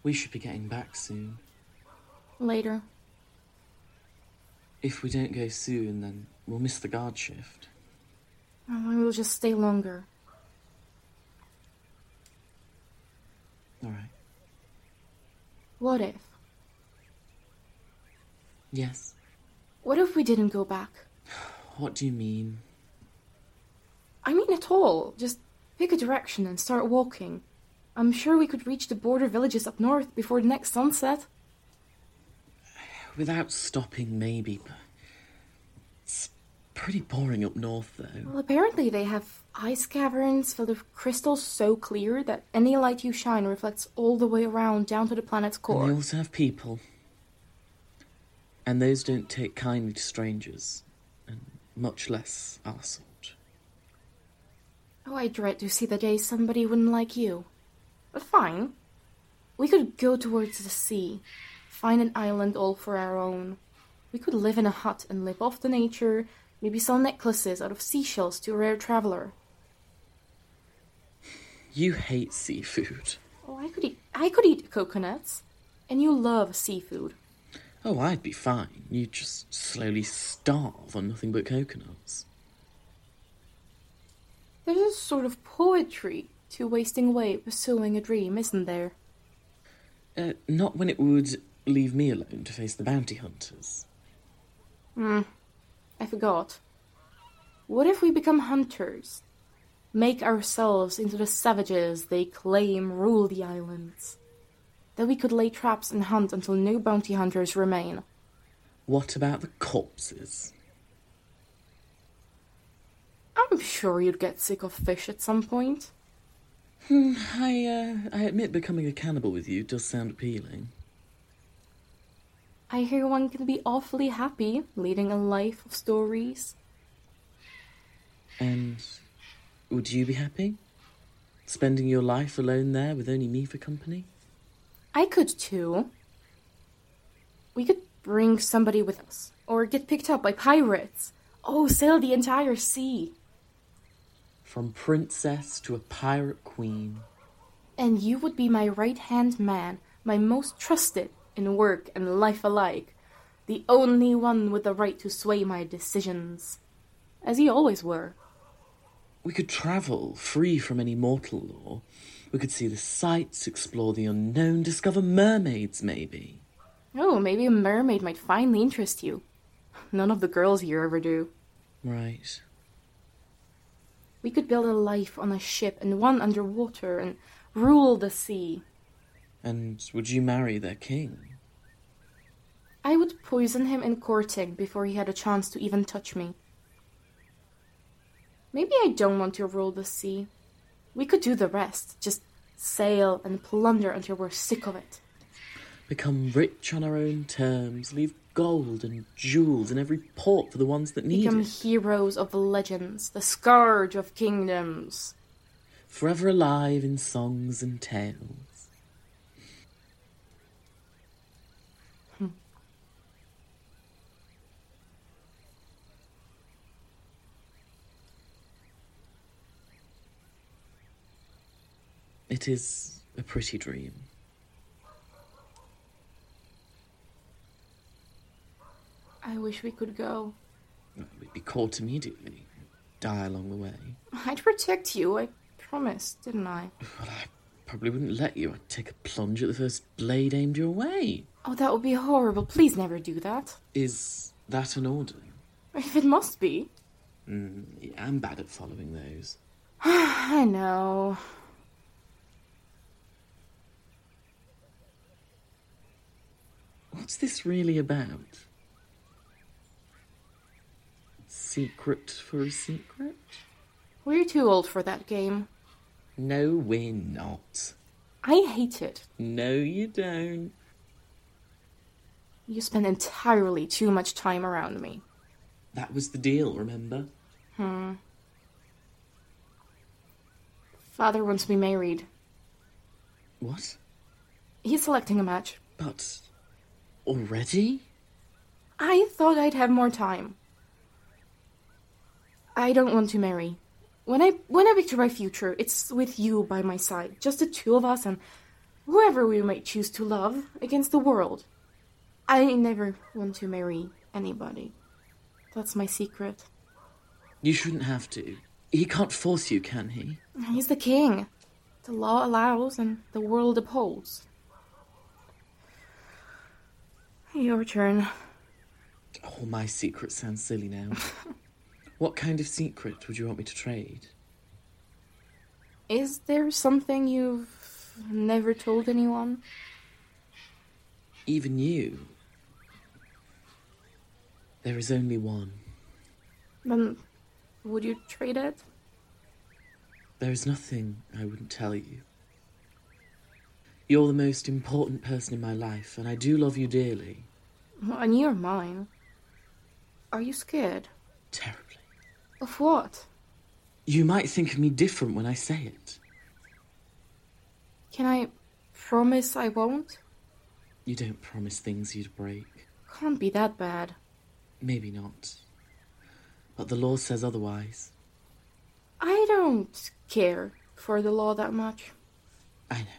We should be getting back soon. Later. If we don't go soon, then we'll miss the guard shift. I will just stay longer. All right. What if? Yes. What if we didn't go back? What do you mean? I mean at all. Just pick a direction and start walking. I'm sure we could reach the border villages up north before the next sunset. Without stopping, maybe, but it's pretty boring up north, though. Well, apparently they have ice caverns filled with crystals so clear that any light you shine reflects all the way around down to the planet's core. And they also have people. And those don't take kindly to strangers, and much less our sort. Oh, I dread to see the day somebody wouldn't like you. But fine. We could go towards the sea, find an island all for our own. We could live in a hut and live off the nature, maybe sell necklaces out of seashells to a rare traveler. You hate seafood. Oh, I could eat coconuts. And you love seafood. Oh, I'd be fine. You'd just slowly starve on nothing but coconuts. There's a sort of poetry to wasting away pursuing a dream, isn't there? Not when it would leave me alone to face the bounty hunters. I forgot. What if we become hunters? Make ourselves into the savages they claim rule the islands. Then we could lay traps and hunt until no bounty hunters remain. What about the corpses? I'm sure you'd get sick of fish at some point. I admit becoming a cannibal with you does sound appealing. I hear one can be awfully happy leading a life of stories. And would you be happy? Spending your life alone there with only me for company? I could too. We could bring somebody with us, or get picked up by pirates. Oh, sail the entire sea. From princess to a pirate queen. And you would be my right-hand man, my most trusted in work and life alike, the only one with the right to sway my decisions, as you always were. We could travel, free from any mortal law. We could see the sights, explore the unknown, discover mermaids, maybe. Oh, maybe a mermaid might finally interest you. None of the girls here ever do. Right. We could build a life on a ship and one underwater and rule the sea. And would you marry their king? I would poison him in courting before he had a chance to even touch me. Maybe I don't want to rule the sea. We could do the rest, just sail and plunder until we're sick of it. Become rich on our own terms, leave gold and jewels in every port for the ones that need Become it. heroes of legends, the scourge of kingdoms. Forever alive in songs and tales. It is a pretty dream. I wish we could go. We'd be caught immediately. Die along the way. I'd protect you, I promised, didn't I? Well, I probably wouldn't let you. I'd take a plunge at the first blade aimed your way. Oh, that would be horrible. Please never do that. Is that an order? If it must be. Yeah, I'm bad at following those. I know. What's this really about? Secret for a secret? We're too old for that game. No, we're not. I hate it. No, you don't. You spend entirely too much time around me. That was the deal, remember? Father wants me married. What? He's selecting a match. But already? I thought I'd have more time. I don't want to marry. When I picture my future, it's with you by my side. Just the two of us, and whoever we might choose to love, against the world. I never want to marry anybody. That's my secret. You shouldn't have to. He can't force you, can he? He's the king. The law allows and the world upholds. Your turn. Oh, my secret sounds silly now. What kind of secret would you want me to trade? Is there something you've never told anyone? Even you? There is only one. Then would you trade it? There is nothing I wouldn't tell you. You're the most important person in my life, and I do love you dearly. And you're mine. Are you scared? Terribly. Of what? You might think of me different when I say it. Can I promise I won't? You don't promise things you'd break. Can't be that bad. Maybe not. But the law says otherwise. I don't care for the law that much. I know.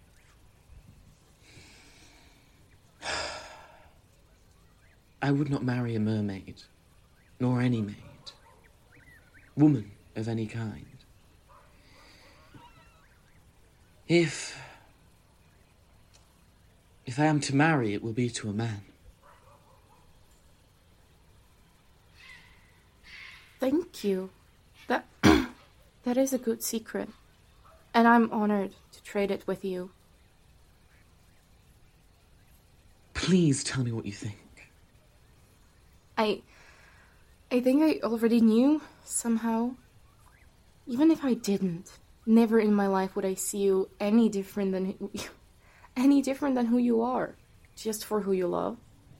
I would not marry a mermaid, nor any maid. Woman of any kind. If I am to marry, it will be to a man. Thank you. That is a good secret. And I'm honored to trade it with you. Please tell me what you think. I think I already knew, somehow. Even if I didn't, never in my life would I see you any different than who you are, just for who you love.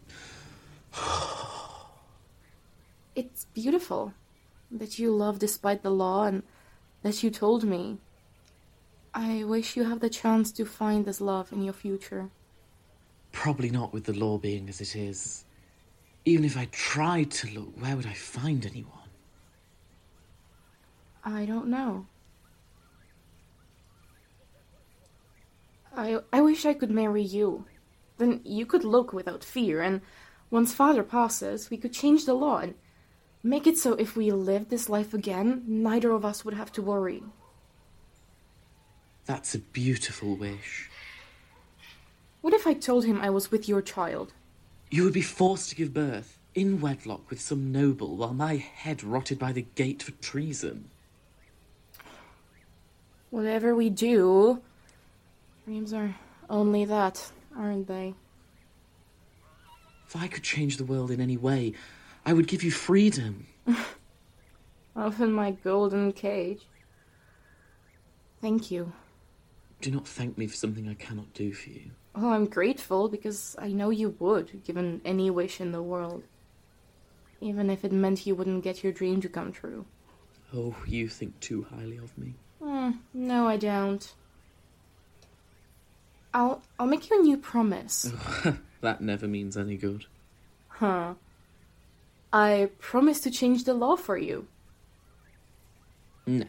It's beautiful that you love despite the law and that you told me. I wish you have the chance to find this love in your future. Probably not with the law being as it is. Even if I tried to look, where would I find anyone? I don't know. I wish I could marry you. Then you could look without fear, and once father passes, we could change the law and make it so if we lived this life again, neither of us would have to worry. That's a beautiful wish. What if I told him I was with your child? You would be forced to give birth, in wedlock with some noble, while my head rotted by the gate for treason. Whatever we do, dreams are only that, aren't they? If I could change the world in any way, I would give you freedom. Open my golden cage. Thank you. Do not thank me for something I cannot do for you. Oh, I'm grateful because I know you would, given any wish in the world. Even if it meant you wouldn't get your dream to come true. Oh, you think too highly of me. No, I don't. I'll make you a new promise. That never means any good. Huh. I promise to change the law for you. No.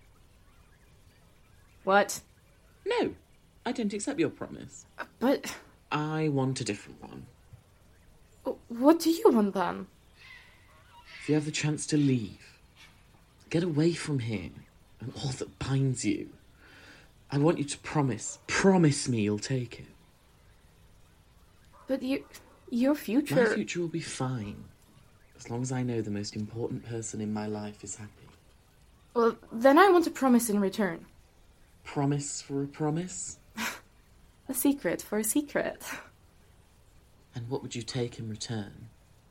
What? No, I don't accept your promise. But I want a different one. what do you want then? If you have the chance to leave, get away from here and all that binds you, I want you to promise me you'll take it. But your future... My future will be fine, as long as I know the most important person in my life is happy. Well, then I want a promise in return. Promise for a promise? A secret for a secret. And what would you take in return?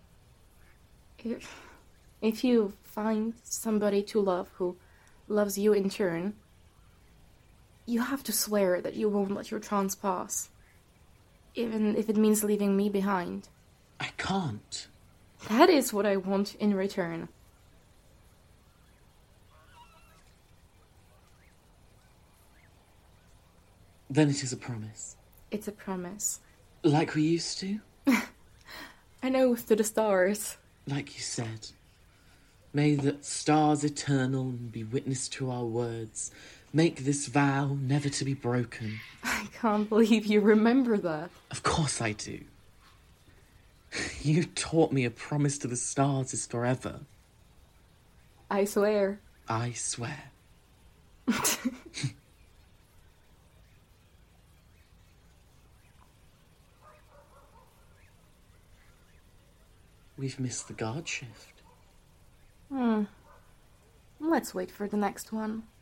If you find somebody to love who loves you in turn, you have to swear that you won't let your trance pass. Even if it means leaving me behind. I can't. That is what I want in return. Then it is a promise. It's a promise. Like we used to? An oath to the stars. Like you said. May the stars eternal be witness to our words. Make this vow never to be broken. I can't believe you remember that. Of course I do. You taught me a promise to the stars is forever. I swear. I swear. We've missed the guard shift. Let's wait for the next one.